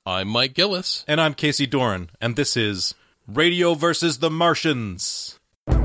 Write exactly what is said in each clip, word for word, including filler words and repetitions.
I'm Mike Gillis. And I'm Casey Doran, and this is Radio versus the Martians.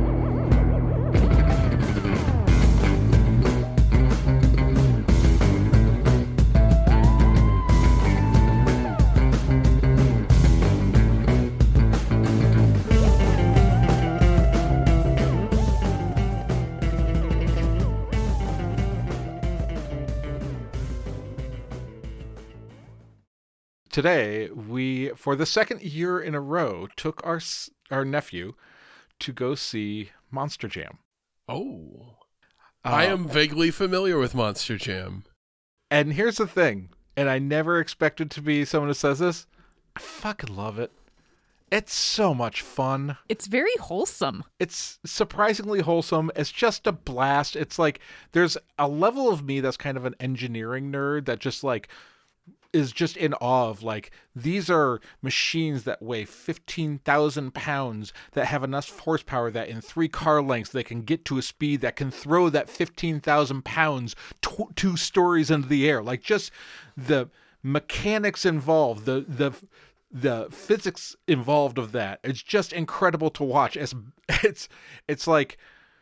Today, we, for the second year in a row, took our our nephew to go see Monster Jam. Oh. Uh, I am vaguely familiar with Monster Jam. And here's the thing, and I never expected to be someone who says this, I fucking love it. It's so much fun. It's very wholesome. It's surprisingly wholesome. It's just a blast. It's like, there's a level of me that's kind of an engineering nerd that just like, is just in awe of, like, these are machines that weigh fifteen thousand pounds that have enough horsepower that in three car lengths they can get to a speed that can throw that fifteen thousand pounds tw- two stories into the air. Like, just the mechanics involved, the the the physics involved of that. It's just incredible to watch. It's it's it's like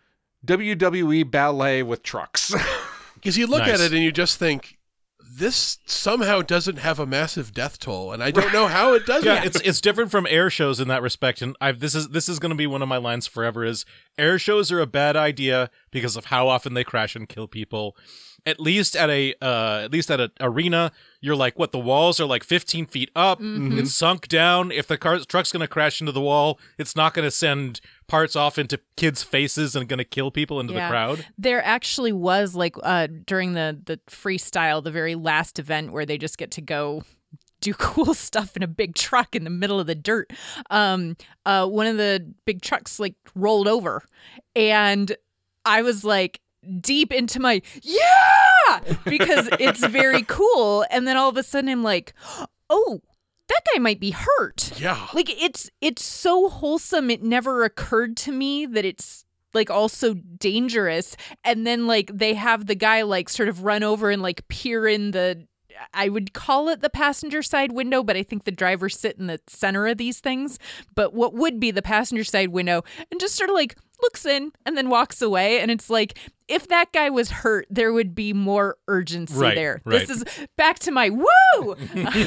W W E ballet with trucks. Because you look Nice. at it and you just think, this somehow doesn't have a massive death toll, and I don't know how it does Yeah, it. it's it's different from air shows in that respect, and I've this is this is going to be one of my lines forever. Is air shows are a bad idea because of how often they crash and kill people. At least at a uh, at least at an arena, you're like, what? The walls are like fifteen feet up. Mm-hmm. It's sunk down. If the car truck's going to crash into the wall, it's not going to send parts off into kids' faces and going to kill people into Yeah. the crowd. There actually was, like, uh, during the, the freestyle, the very last event where they just get to go do cool stuff in a big truck in the middle of the dirt. Um, uh, one of the big trucks, like, rolled over. And I was, like, deep into my, yeah! Because it's very cool. And then all of a sudden I'm like, oh, that guy might be hurt. Yeah. Like, it's it's so wholesome. It never occurred to me that it's, like, also dangerous. And then, like, they have the guy, like, sort of run over and, like, peer in the, I would call it the passenger side window, but I think the drivers sit in the center of these things. But what would be the passenger side window, and just sort of, like, looks in and then walks away. And it's like, if that guy was hurt, there would be more urgency Right, there. right. This is back to my woo!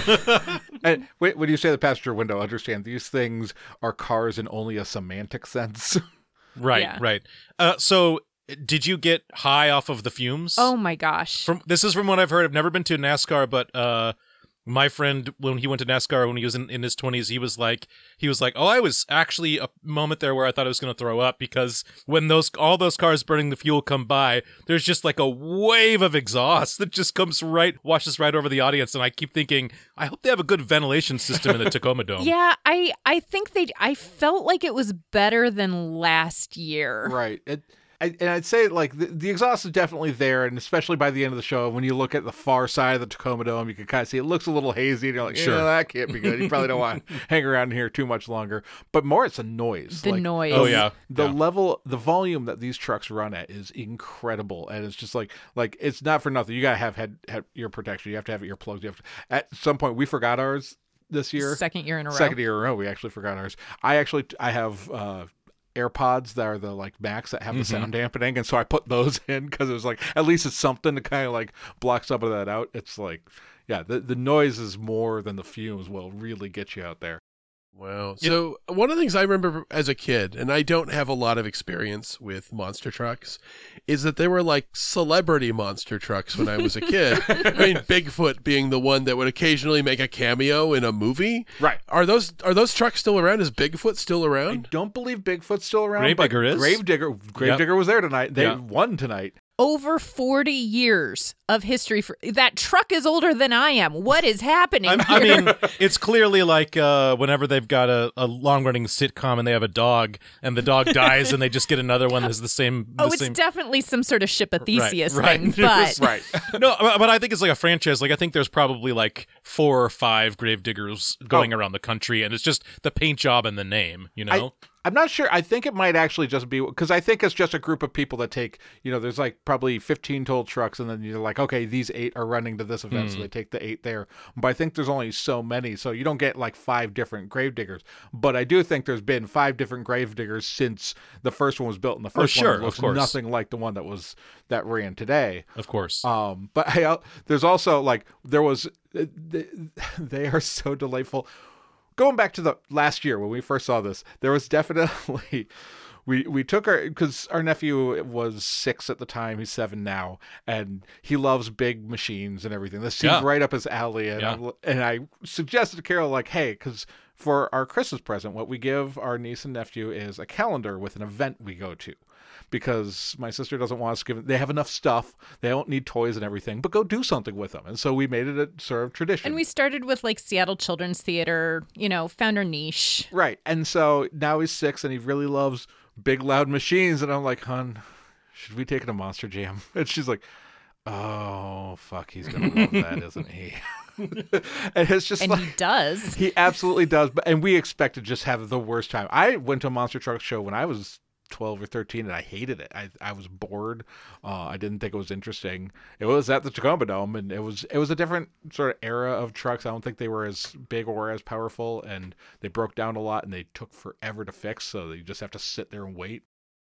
And when when you say the passenger window, understand these things are cars in only a semantic sense. Right, Yeah. right. Uh, so, did you get high off of the fumes? Oh my gosh. From this is from what I've heard. I've never been to NASCAR, but uh, my friend, when he went to NASCAR when he was in, in his twenties, he was like, he was like, oh, I was actually a moment there where I thought I was going to throw up because when those all those cars burning the fuel come by, there's just like a wave of exhaust that just comes right, washes right over the audience, and I keep thinking, I hope they have a good ventilation system in the Tacoma Dome. Yeah, I I think they I felt like it was better than last year. Right. It, I, and I'd say, like, the, the exhaust is definitely there, and especially by the end of the show, when you look at the far side of the Tacoma Dome, you can kind of see it looks a little hazy, and you're like, Sure. yeah, that can't be good. You probably don't want to hang around here too much longer. But more, it's a noise. The Like, noise. Oh yeah. The Yeah. level, the volume that these trucks run at is incredible, and it's just like, like it's not for nothing. You gotta have head, head ear protection. You have to have earplugs. You have to. At some point, we forgot ours this year. Second year in a row. Second year in a row, we actually forgot ours. I actually, I have uh, AirPods that are the like Max that have the sound dampening, and so I put those in because it was like at least it's something to kind of like block some of that out. It's like, yeah, the the noise is more than the fumes will really get you out there. Wow. So one of the things I remember as a kid, and I don't have a lot of experience with monster trucks, is that they were like celebrity monster trucks when I was a kid. I mean, Bigfoot being the one that would occasionally make a cameo in a movie. Right. Are those are those trucks still around? Is Bigfoot still I around? don't believe Bigfoot's still around. Gravedigger but is. Gravedigger. Gravedigger was there tonight. They Yeah. won tonight. Over forty years of history. For that truck is older than I am. What is happening I'm, I here? mean, it's clearly like uh, whenever they've got a, a long-running sitcom and they have a dog, and the dog dies, and they just get another one that's the same. oh, the it's same... definitely some sort of ship of Theseus right. thing. But Right. No, but but I think it's like a franchise. Like I think there's probably like four or five Gravediggers going Oh. around the country, and it's just the paint job and the name. You know, I'm not sure. I think it might actually just be because I think it's just a group of people that take, you know, there's like probably fifteen total trucks, and then you're like, okay, these eight are running to this event, Hmm. so they take the eight there. But I think there's only so many, so you don't get like five different gravediggers. But I do think there's been five different gravediggers since the first one was built, and the Oh, first sure, one of looks course. nothing like the one that was that ran today. Of course. Um, but I, al- there's also like there was they, they are so delightful. Going back to the last year when we first saw this, there was definitely we we took our because our nephew was six at the time. He's seven now, and he loves big machines and everything. This seems Yeah. right up his alley. And Yeah. I'm- and I suggested to Carol like, hey, because for our Christmas present, what we give our niece and nephew is a calendar with an event we go to. Because my sister doesn't want us to give they have enough stuff. They don't need toys and everything, but go do something with them. And so we made it a sort of tradition. And we started with like Seattle Children's Theater, you know, found our niche. Right. And so now he's six and he really loves big, loud machines. And I'm like, hon, should we take it to Monster Jam? And she's like, oh, fuck, he's going to love that, isn't he? And it's just And like, he does. he absolutely does. But And we expect to just have the worst time. I went to a Monster Truck show when I was twelve or thirteen and I hated it. I I was bored. Uh, I didn't think it was interesting. It was at the Tacoma Dome and it was it was a different sort of era of trucks. I don't think they were as big or as powerful, and they broke down a lot and they took forever to fix, so you just have to sit there and wait.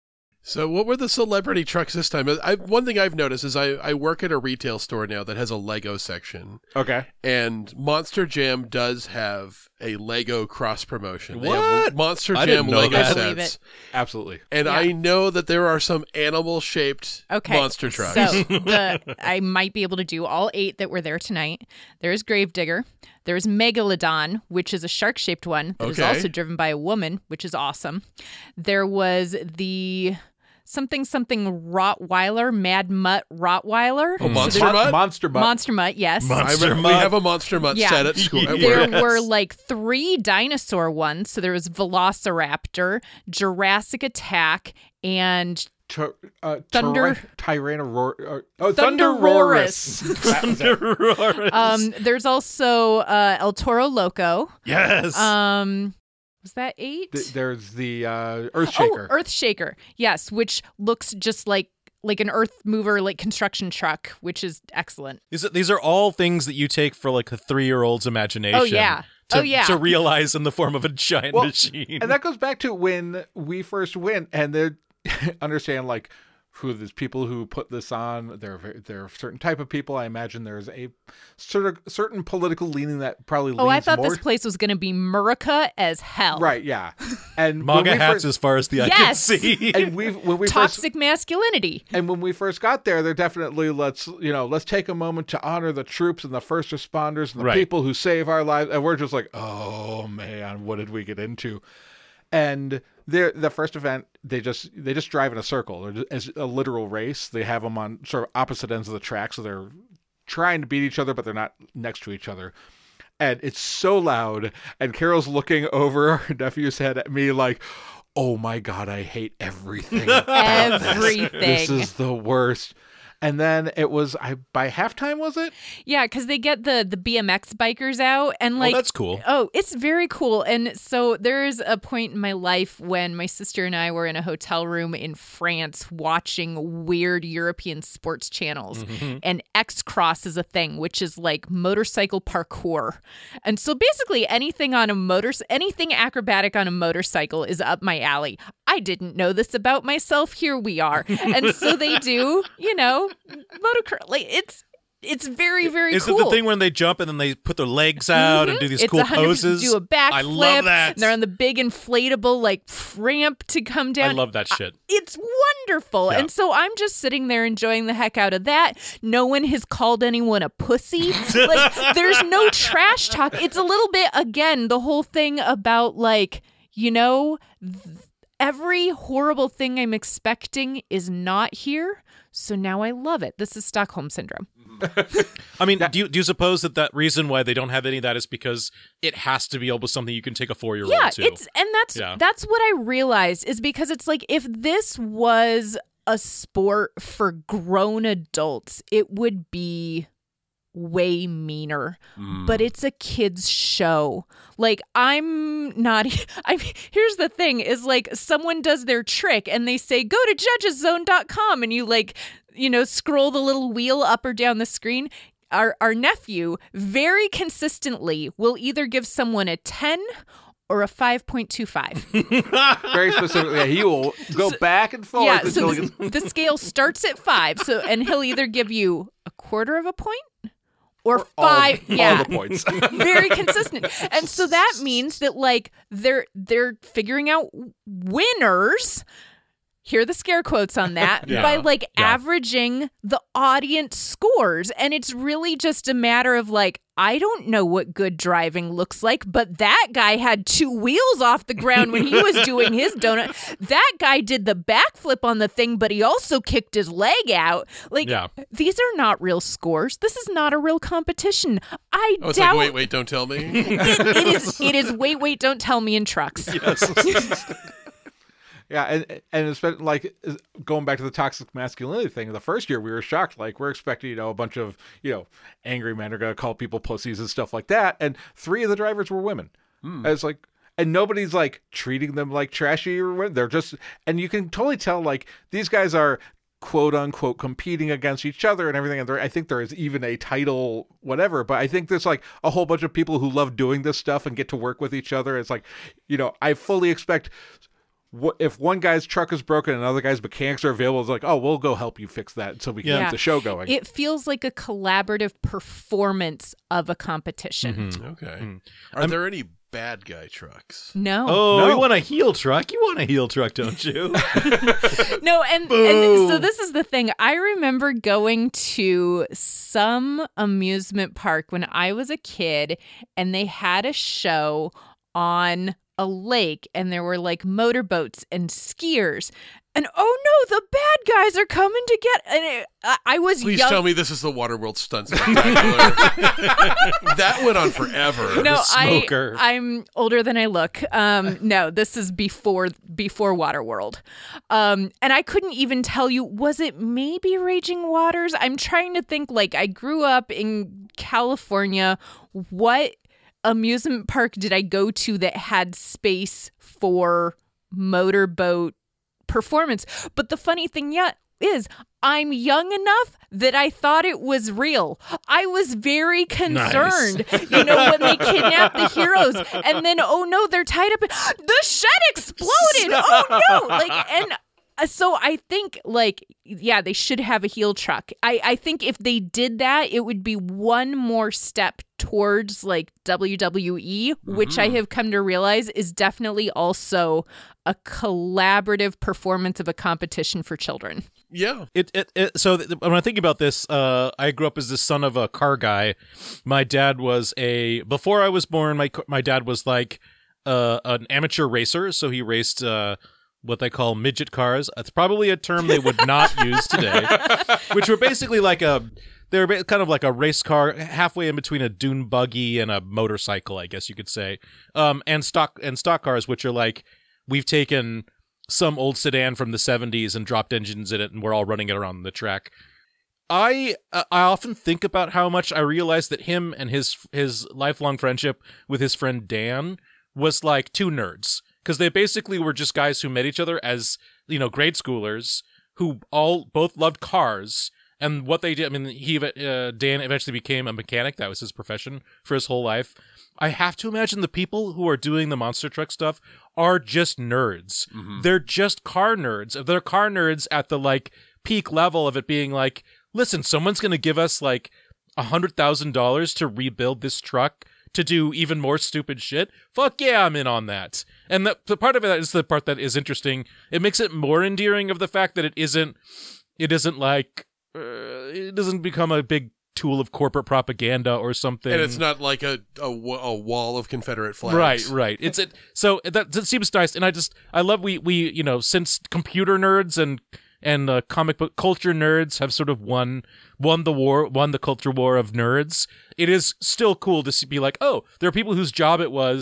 So what were the celebrity trucks this time? I, one thing I've noticed is I, I work at a retail store now that has a Lego section, Okay. and Monster Jam does have a Lego cross promotion. They have What? Monster I Jam didn't know Lego that. I believe sets. it. Absolutely. And Yeah. I know that there are some animal-shaped Okay. monster trucks. So the I might be able to do all eight that were there tonight. There's Gravedigger. There's Megalodon, which is a shark-shaped one that is Okay. also driven by a woman, which is awesome. There was the something something Rottweiler, Mad Mutt Rottweiler. Oh, Monster there- Mutt? Monster Mutt. Monster Mutt, yes. Mon- I Monster remember we Mutt. have a Monster Mutt Yeah. set at school. At There work. Yes. were like three dinosaur ones. So there was Velociraptor, Jurassic Attack, and Tur- uh, Thunder- Tyra- Tyrannoror- uh, oh, Thunderosaurus. That was it. um, there's also uh, El Toro Loco. yes. Um, was that eight? Th- There's the uh, Earthshaker. Oh, Earthshaker. Yes, which looks just like like an earth mover, like construction truck, which is excellent. These are, these are all things that you take for like a three-year-old's imagination. Oh, yeah. To, Oh, yeah. To realize in the form of a giant Well, machine. And that goes back to when we first went, and they understand like who these people who put this on. They're very, they're a certain type of people. I imagine there's a sort of certain political leaning that probably. Oh, I leans thought more. this place was going to be Murica as hell. Right, yeah, and when MAGA we hats first, as far as the eye Yes. can see. and we when we first Toxic masculinity. and when we first got there, they're definitely let's you know let's take a moment to honor the troops and the first responders and the Right. people who save our lives, and we're just like, oh man, what did we get into? And they're, the first event, they just they just drive in a circle. They're just, it's a literal race. They have them on sort of opposite ends of the track, so they're trying to beat each other, but they're not next to each other. And it's so loud. And Carol's looking over her nephew's head at me like, oh my God, I hate everything. about this. Everything. This is the worst. And then it was I by halftime, was it? Yeah, because they get the the B M X bikers out and Oh, like that's cool. Oh, it's very cool. And so there's a point in my life when my sister and I were in a hotel room in France watching weird European sports channels. Mm-hmm. And X Cross is a thing, which is like motorcycle parkour. And so basically anything on a motor anything acrobatic on a motorcycle is up my alley. I didn't know this about myself. Here we are. And so they do, you know, motocross. Like it's it's very, very Is cool. it the thing when they jump and then they put their legs out and do these It's cool one hundred percent poses? Do a backflip. I love that. And they're on the big inflatable like ramp to come down. I love that shit. It's wonderful. Yeah. And so I'm just sitting there enjoying the heck out of that. No one has called anyone a pussy. Like there's no trash talk. It's a little bit again the whole thing about like, you know, th- every horrible thing I'm expecting is not here. So now I love it. This is Stockholm Syndrome. I mean, do you do you suppose that that reason why they don't have any of that is because it has to be able to something you can take a four year old Yeah, to? it's and that's Yeah. that's what I realized is because it's like if this was a sport for grown adults, it would be way meaner, but it's a kid's show. Like, I'm not, I mean, here's the thing is like someone does their trick and they say, go to judges zone dot com, and you like, you know, scroll the little wheel up or down the screen. Our, our nephew very consistently will either give someone a ten or a five point two five. Very specifically, yeah, he will go so, back and forth. Yeah, until so he the, gets... the scale starts at five, so and he'll either give you a quarter of a point or, or five. All, yeah, all the points. Very consistent, and so that means that like they're they're figuring out winners. Hear the scare quotes on that yeah. by like yeah. averaging the audience scores. And it's really just a matter of like, I don't know what good driving looks like, but that guy had two wheels off the ground when he was doing his donut. That guy did the backflip on the thing, but he also kicked his leg out. Like, yeah. these are not real scores. This is not a real competition. I oh, it's doubt. like, wait, wait, don't tell me. it, it is. It is. Wait, wait, don't tell me in trucks. Yes. Yeah, and and it's been like going back to the toxic masculinity thing. The first year we were shocked, like we're expecting, you know, a bunch of, you know, angry men are gonna call people pussies and stuff like that. And three of the drivers were women. Mm. And it's like, and nobody's like treating them like trashy or what. They're just, and you can totally tell like these guys are quote unquote competing against each other and everything. And there, I think there is even a title, whatever. But I think there's like a whole bunch of people who love doing this stuff and get to work with each other. It's like, you know, I fully expect. If one guy's truck is broken and another guy's mechanics are available, it's like, oh, we'll go help you fix that so we can yeah. keep the show going. It feels like a collaborative performance of a competition. Mm-hmm. Okay. Mm-hmm. Are I'm, there any bad guy trucks? No. Oh, no. you want a heel truck? You want a heel truck, don't you? No, and, and so this is the thing. I remember going to some amusement park when I was a kid, and they had a show on a lake, and there were like motorboats and skiers, and oh no, the bad guys are coming to get. And it, I, I was Please young. tell me this is the Waterworld stunt spectacular. That went on forever. No, I Smoker. I'm older than I look. Um, no, this is before before Waterworld, um, and I couldn't even tell you. Was it maybe Raging Waters? I'm trying to think. Like, I grew up in California. What amusement park did I go to that had space for motorboat performance? But the funny thing yet is I'm young enough that I thought it was real. I was very concerned, nice. You know, when they kidnapped the heroes and then, oh no, they're tied up. In, the shed exploded. Oh no. Like, and so I think, like, yeah, they should have a heel truck. I, I think if they did that, it would be one more step towards, like, W W E, mm-hmm. which I have come to realize is definitely also a collaborative performance of a competition for children. Yeah. It, it, it so th- when I think about this, uh, I grew up as the son of a car guy. My dad was a before I was born. My my dad was like uh, an amateur racer, so he raced uh, what they call midget cars. It's probably a term they would not use today, which were basically like a they're kind of like a race car, halfway in between a dune buggy and a motorcycle, I guess you could say. Um, and stock and stock cars, which are like we've taken some old sedan from the seventies and dropped engines in it, and we're all running it around the track. I uh, I often think about how much I realized that him and his his lifelong friendship with his friend Dan was like two nerds, because they basically were just guys who met each other as, you know, grade schoolers who all both loved cars. And what they did, I mean, he uh, Dan eventually became a mechanic. That was his profession for his whole life. I have to imagine the people who are doing the monster truck stuff are just nerds. Mm-hmm. They're just car nerds. They're car nerds at the like peak level of it being like, listen, someone's going to give us like a hundred thousand dollars to rebuild this truck to do even more stupid shit. Fuck yeah, I'm in on that. And the, the part of it is the part that is interesting. It makes it more endearing of the fact that it isn't, it isn't like, uh, it doesn't become a big tool of corporate propaganda or something. And it's not like a a, a wall of Confederate flags. Right, right. It's it. So that, that seems nice, and I just I love we we you know, since computer nerds and and uh, comic book culture nerds have sort of won won the war, won the culture war of nerds. It is still cool to see, be like, oh, there are people whose job it was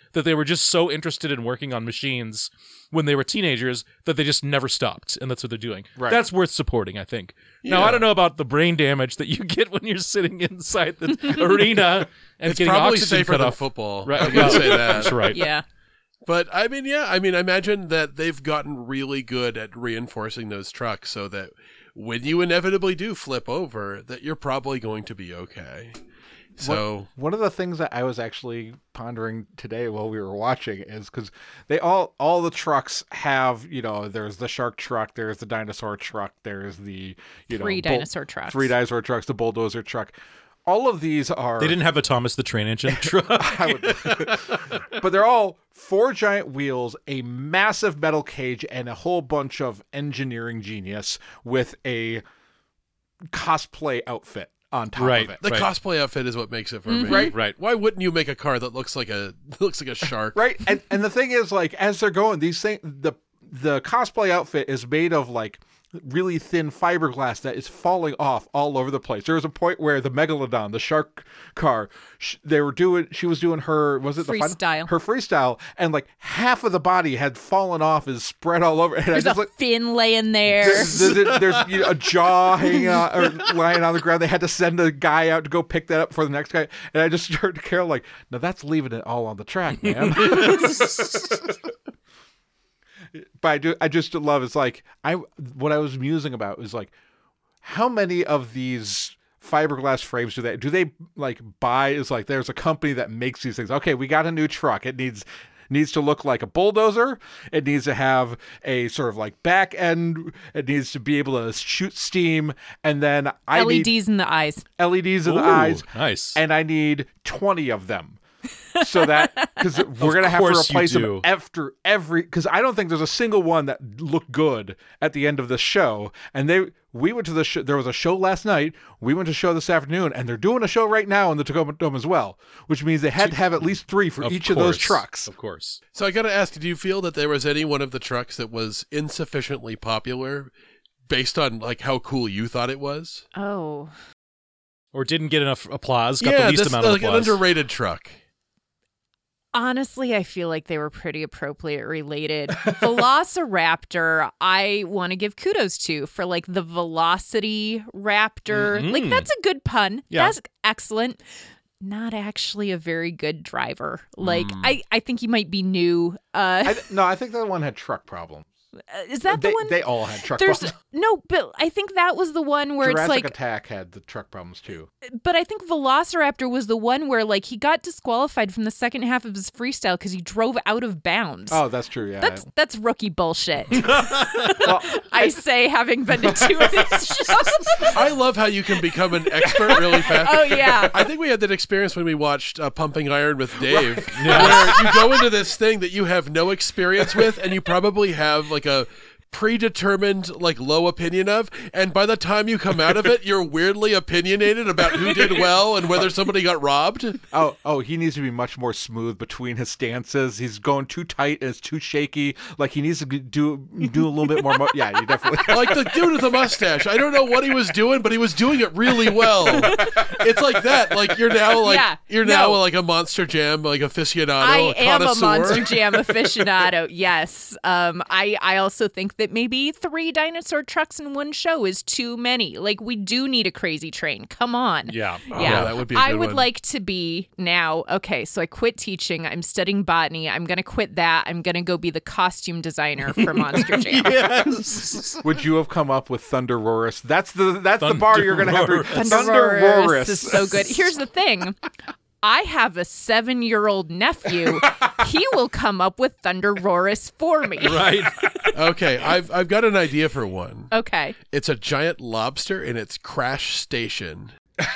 that they were just so interested in working on machines when they were teenagers that they just never stopped, and that's what they're doing. Right. That's worth supporting, I think. Now, Yeah. I don't know about the brain damage that you get when you're sitting inside the arena and It's getting probably oxygen safer cut than off. football. Right. I'm gonna say that. That's right. Yeah. But I mean, yeah, I mean, imagine that they've gotten really good at reinforcing those trucks so that when you inevitably do flip over, that you're probably going to be okay. So One of the things that I was actually pondering today while we were watching is because they all all the trucks have, you know, there's the shark truck, there's the dinosaur truck, there's the you Three know bull- dinosaur trucks. three dinosaur trucks, the bulldozer truck. All of these are They didn't have a Thomas the Train Engine truck. I would, but they're all four giant wheels, a massive metal cage, and a whole bunch of engineering genius with a cosplay outfit on top Right. of it. the Right. cosplay outfit is what makes it for me. Right. Right. Why wouldn't you make a car that looks like a looks like a shark? Right, and and the thing is, like, as they're going, these things, the the cosplay outfit is made of like really thin fiberglass that is falling off all over the place. There was a point where the Megalodon, the shark car, sh- they were doing, she was doing her, was it the final- Freestyle. her freestyle, and like half of the body had fallen off, is spread all over. And There's I just a like. fin laying there. There's, there's, there's you know, a jaw hanging out or lying on the ground. They had to send a guy out to go pick that up for the next guy. And I just started to Carol like, no, that's leaving it all on the track, man. But I do, I just love. It's like I what I was musing about was like, how many of these fiberglass frames do they do they like buy? Is like there's a company that makes these things. Okay, we got a new truck. It needs. Needs to look like a bulldozer. It needs to have a sort of like back end. It needs to be able to shoot steam. And then I L E need Ds in the eyes. L E Ds in the Ooh, eyes. Nice. And I need twenty of them. So that, because we're going to have to course you replace them do. after every, because I don't think there's a single one that looked good at the end of the show. And they, we went to the show, there was a show last night. We went to a show this afternoon, and they're doing a show right now in the Tacoma Dome as well, which means they had to have at least three for Of each of those course. trucks. Of course. So I got to ask, do you feel that there was any one of the trucks that was insufficiently popular based on like how cool you thought it was? Oh. Or didn't get enough applause. Got yeah, the least that's amount of like an applause. underrated truck. Honestly, I feel like they were pretty appropriate related. Velociraptor, I want to give kudos to for like the Velocity Raptor. Mhm. Like, that's a good pun. Yeah. That's excellent. Not actually a very good driver. Like, Mm. I, I think he might be new. Uh, I, th- no, I think that one had truck problems. is that they, the one? They all had truck There's problems. no, but I think that was the one where Jurassic it's like, Attack had the truck problems too. but I think Velociraptor was the one where like he got disqualified from the second half of his freestyle because he drove out of bounds. Oh, that's true. Yeah. That's that's rookie bullshit. well, I say, having been to two of his shows. I love how you can become an expert really fast. Oh yeah. I think we had that experience when we watched uh, Pumping Iron with Dave, where you go into this thing that you have no experience with, and you probably have like a predetermined like low opinion of, and by the time you come out of it, you're weirdly opinionated about who did well and whether somebody got robbed. Oh, oh, he needs to be much more smooth between his stances. He's going too tight and it's too shaky. Like he needs to do do a little bit more. Mo- yeah, you definitely. Like the dude with the mustache. I don't know what he was doing, but he was doing it really well. It's like that. Like you're now like Yeah, you're now no. like a Monster Jam like aficionado. I a am a connoisseur. Monster Jam aficionado. Yes. Um. I I also think that maybe three dinosaur trucks in one show is too many. Like we do need a crazy train. Come on. Yeah. Oh, Yeah, that would be a I good would one. like to be now. Okay, so I quit teaching. I'm studying botany. I'm gonna quit that. I'm gonna go be the costume designer for Monster Jam. Yes. Would you have come up with Thunder Roarus? That's the that's the bar you're gonna have to. Thunderroarus. Thunder Thunderroarus Roarus is so good. Here's the thing. I have a seven-year-old nephew. He will come up with Thunder Roarus for me. Right. Okay, I've I've got an idea for one. Okay. It's a giant lobster in its crash station.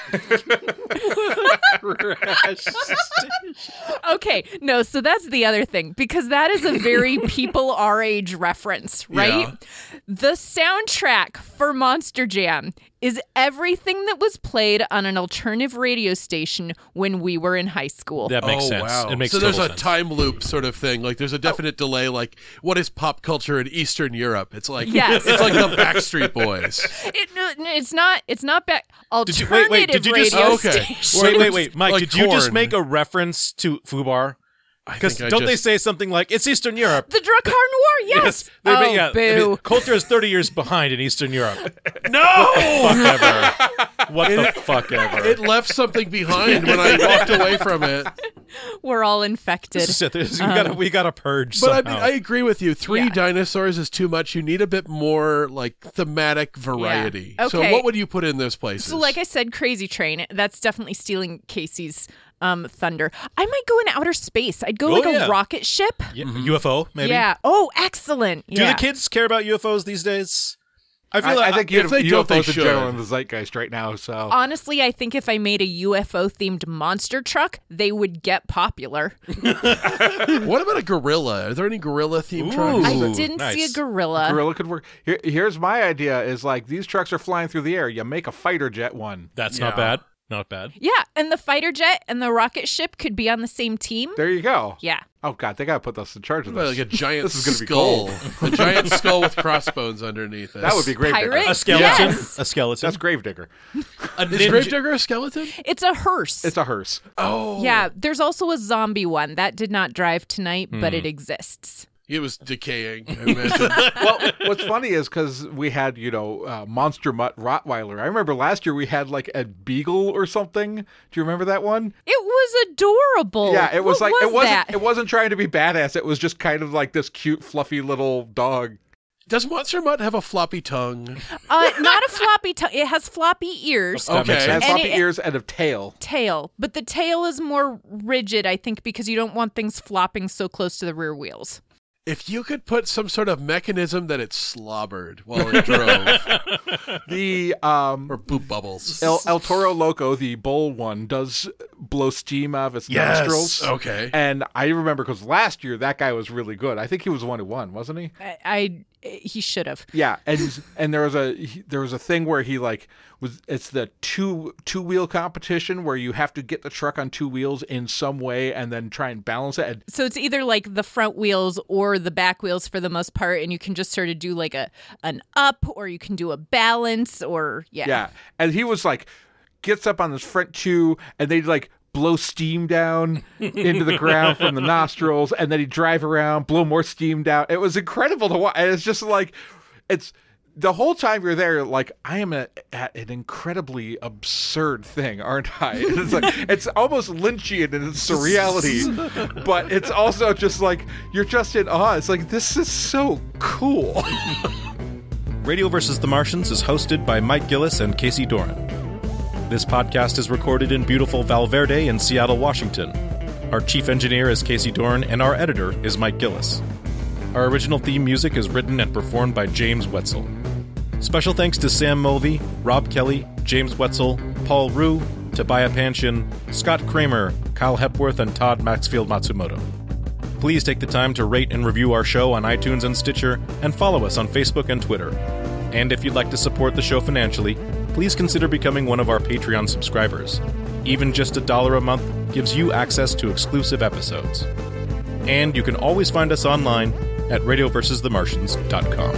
Okay. No, so that's the other thing, because that is a very people our age reference, right? Yeah. The soundtrack for Monster Jam is everything that was played on an alternative radio station when we were in high school. That makes oh, sense. Wow. It makes so there's total a sense. time loop sort of thing. Like there's a definite delay. Like what is pop culture in Eastern Europe? It's like Yes. it's like the Backstreet Boys. It, no, no, it's not. It's not back. Did you- Alternative wait, wait, did you just- radio Oh, okay. station. Wait, wait, wait, Mike. Like did you just corn. make a reference to Fubar? I Because think I don't they just- say something like, it's Eastern Europe? The Drakkar Noir, yes. They- oh, yeah, I boo. mean, culture is thirty years behind in Eastern Europe. No! Fuck ever. What the fuck ever. It left something behind when I walked away from it. We're all infected. This is it. This- we gotta we gotta purge But I, somehow. mean, I agree with you. Three Yeah. dinosaurs is too much. You need a bit more like thematic variety. Yeah. So Okay. what would you put in those places? So, like I said, Crazy Train. That's definitely stealing Casey's um, thunder. I might go in outer space. I'd go Oh, like yeah. a rocket ship. Yeah, U F O maybe. Yeah. Oh, excellent. Do yeah. the kids care about U F Os these days? I feel I, like I think if they U don't, F Os they in general should. in the zeitgeist right now. So Honestly, I think if I made a U F O themed monster truck, they would get popular. what about a gorilla? Are there any gorilla themed Ooh. trucks? I Ooh, didn't see a nice. gorilla. gorilla could work. Here, here's my idea: is like these trucks are flying through the air. You make a fighter jet one. That's Yeah. not bad. Not bad. Yeah, and the fighter jet and the rocket ship could be on the same team. There you go. Yeah. Oh God, they gotta put us in charge of What about this. like a giant This is gonna be skull, cold. a giant skull with crossbones underneath it. That would be Gravedigger. Pirate? A skeleton. Yes. A skeleton. That's Gravedigger. a Is ninja- Gravedigger a skeleton? It's a hearse. It's a hearse. Oh, Yeah, there's also a zombie one. That did not drive tonight, but it exists. It was decaying. I imagine. Well, what's funny is because we had, you know, uh, Monster Mutt Rottweiler. I remember last year we had like a Beagle or something. Do you remember that one? It was adorable. Yeah, it was What like was it wasn't. that? It wasn't trying to be badass. It was just kind of like this cute, fluffy little dog. Does Monster Mutt have a floppy tongue? Uh, not a floppy tongue. It has floppy ears. That makes Okay. It has sense. And floppy it- ears and a tail. Tail, but the tail is more rigid, I think, because you don't want things flopping so close to the rear wheels. If you could put some sort of mechanism that it slobbered while it drove, The um, or boop bubbles. El, El Toro Loco, the bull one, does blow steam out of its nostrils. Okay. And I remember because last year that guy was really good. I think he was the one who won, wasn't he? I, I he should have. Yeah, and and there was a he, there was a thing where he like was it's the two two wheel competition where you have to get the truck on two wheels in some way and then try and balance it. And So it's either like the front wheels or the back wheels for the most part, and you can just sort of do like a an up, or you can do a balance, or yeah. yeah, and he was like gets up on his front two, and they like blow steam down into the ground from the nostrils, and then he'd drive around, blow more steam down. It was incredible to watch. And it's just like, it's the whole time you're there, like, I am a, at an incredibly absurd thing, aren't I? And it's like, it's almost Lynchian in its surreality, but it's also just like, you're just in awe. It's like, this is so cool. Radio versus the Martians is hosted by Mike Gillis and Casey Doran. This podcast is recorded in beautiful Valverde in Seattle, Washington. Our chief engineer is Casey Doran, and our editor is Mike Gillis. Our original theme music is written and performed by James Wetzel. Special thanks to Sam Mulvey, Rob Kelly, James Wetzel, Paul Rue, Tobiah Panshin, Scott Kramer, Kyle Hepworth, and Todd Maxfield Matsumoto. Please take the time to rate and review our show on iTunes and Stitcher, and follow us on Facebook and Twitter. And if you'd like to support the show financially, please consider becoming one of our Patreon subscribers. Even just a dollar a month gives you access to exclusive episodes. And you can always find us online at radio versus the martians dot com.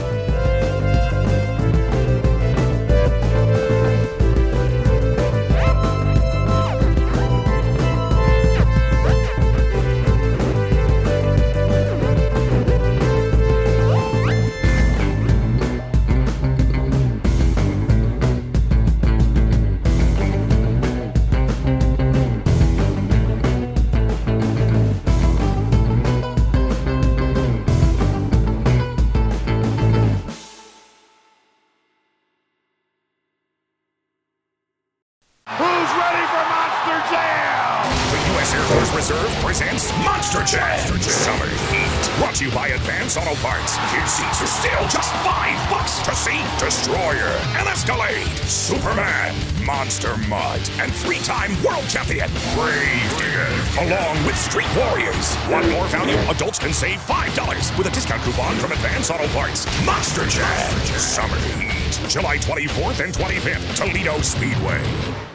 Who's ready for Monster Jam? The U S Air Force Reserve presents Monster Jam. Summer Heat. Brought to you by Advance Auto Parts. Kids seats are still just five bucks to see Destroyer and Escalade, Superman, Monster Mud, and three-time world champion Gravedigger, along with Street Warriors. Want more value? Adults can save five dollars with a discount coupon from Advance Auto Parts. Monster Jam. Summer Heat. July twenty-fourth and twenty-fifth, Toledo Speedway.